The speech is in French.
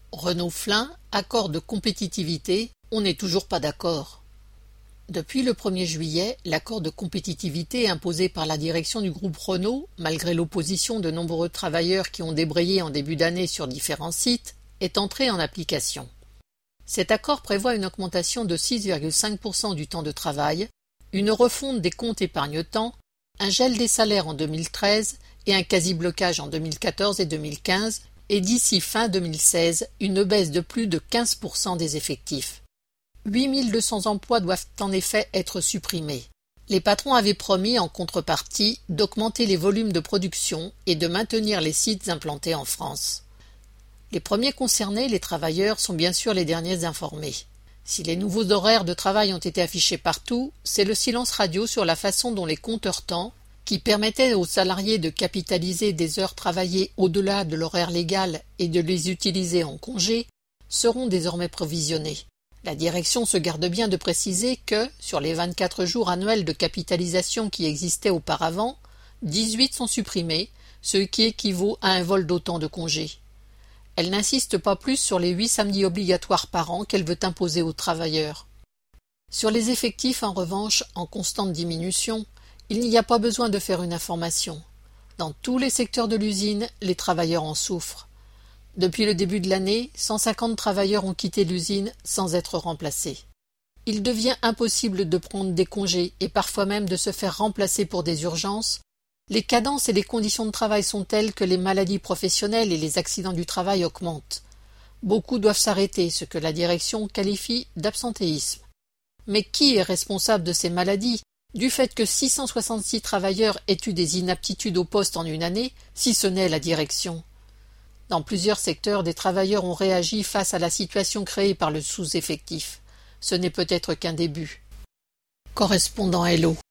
Renault-Flin, accord de compétitivité, on n'est toujours pas d'accord. Depuis le 1er juillet, l'accord de compétitivité imposé par la direction du groupe Renault, malgré l'opposition de nombreux travailleurs qui ont débrayé en début d'année sur différents sites, est entré en application. Cet accord prévoit une augmentation de 6,5% du temps de travail, une refonte des comptes épargne-temps, un gel des salaires en 2013 et un quasi-blocage en 2014 et 2015, et d'ici fin 2016, une baisse de plus de 15% des effectifs. 8200 emplois doivent en effet être supprimés. Les patrons avaient promis en contrepartie d'augmenter les volumes de production et de maintenir les sites implantés en France. Les premiers concernés, les travailleurs, sont bien sûr les derniers informés. Si les nouveaux horaires de travail ont été affichés partout, c'est le silence radio sur la façon dont les compteurs temps, qui permettaient aux salariés de capitaliser des heures travaillées au-delà de l'horaire légal et de les utiliser en congé, seront désormais provisionnés. La direction se garde bien de préciser que, sur les 24 jours annuels de capitalisation qui existaient auparavant, 18 sont supprimés, ce qui équivaut à un vol d'autant de congés. Elle n'insiste pas plus sur les 8 samedis obligatoires par an qu'elle veut imposer aux travailleurs. Sur les effectifs, en revanche, en constante diminution, il n'y a pas besoin de faire une information. Dans tous les secteurs de l'usine, les travailleurs en souffrent. Depuis le début de l'année, 150 travailleurs ont quitté l'usine sans être remplacés. Il devient impossible de prendre des congés et parfois même de se faire remplacer pour des urgences. Les cadences et les conditions de travail sont telles que les maladies professionnelles et les accidents du travail augmentent. Beaucoup doivent s'arrêter, ce que la direction qualifie d'absentéisme. Mais qui est responsable de ces maladies, du fait que 666 travailleurs aient eu des inaptitudes au poste en une année, si ce n'est la direction? Dans plusieurs secteurs, des travailleurs ont réagi face à la situation créée par le sous-effectif. Ce n'est peut-être qu'un début. Correspondant Hello.